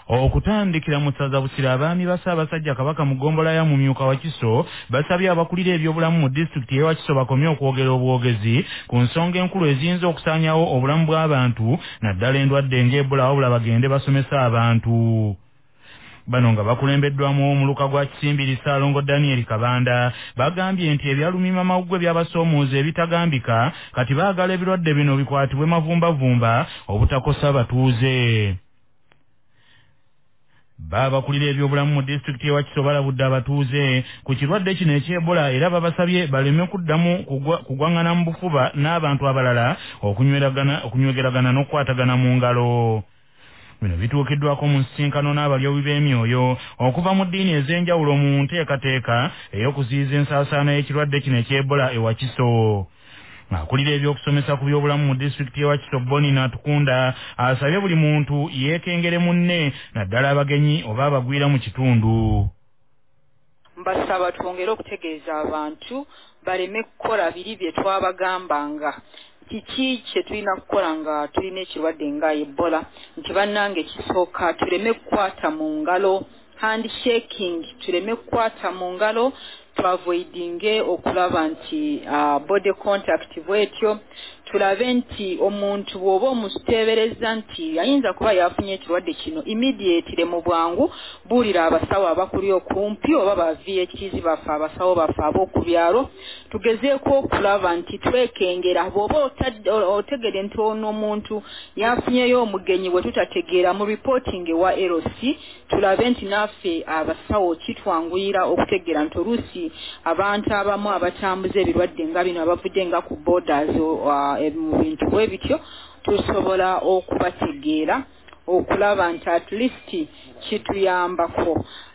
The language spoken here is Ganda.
Okutandikira mu ssaza Busiro abaami ba Ssaabasajja Kabaka mu ggombolola ya Mumyuka Wakiso basabye abakulira ebyobulamu mu disitulikiti y'e Wakiso bakomye okwogera obwogezi ku nsonga enkulu eziyinza okusaanyawo obulamu bw'abantu naddala endwadde ng'Ebola wabula bagende basomesa abantu. Bano nga bakulembeddwamu omuluka gwa Kisimbiri Ssaalongo Daniel Kabanda bagambye nti ebyalumima mawuggwe by'abasoomooza ebitagambika kati baagala ebirwadde bino bikwatibwe mavumbavumba obutakosa batuuze. Babakulira ebyobulamu mu disitulikiti y'e Wakiso balabudde abatuuze ku kirwadde kino eky'Ebola era babasabye baleme kuddamu kugwaŋŋana mu bufuba n'abantu abalala okunywegeragana n'okukwatagana mu ngalo. Bino bituukiddwako mu nsisinkano n'abalyobi b'emyoyo okuva mu ddiini ez'enjawulo mu nteekateeka ey'okuziyiza ensaasaana y'ekirwadde kino eky'Ebola e Wakiso. Akulira ebyokusomesa ku byobulamu mu disitulikiti y'e Wakiso Boni Natukunda asabye buli muntu yeekengere munne naddala abagenyi oba abagwira mu kitundu. Mbasaba twongere okutegeeza abantu baleme kukola biri bye twabagambanga. Kiki kye tulina kukola nga tulina ekirwadde nga Ebola nti bannange kisooka tuleme kukwata mu ngalo, handshaking tuleme kukwata mu ngalo, tuavoidinge okulaba nti body contact bwetyo, tulabe nti omuntu bw'oba omuteebereza nti ayinza kuba yafunye ekirwadde kino immediately mu bwangu buulira abasawo abakuli okumpi oba ba VHs baffe abasawo baffe ab'oku byalo tugezeeko okulaba nti twekengera bw'oba otegere nti ono omuntu yafunyeyo omugenyi bwe tutategeera mu reporting ewa LC tulabe nti naffe abasawo kitwanguyira okutegeera nti oluusi abantu abamu abatambuza ebirwadde nga bino abavudde nga ku borders mu bintu bwe bityo tusobola okubategeera okulaba nti at least kituyambako.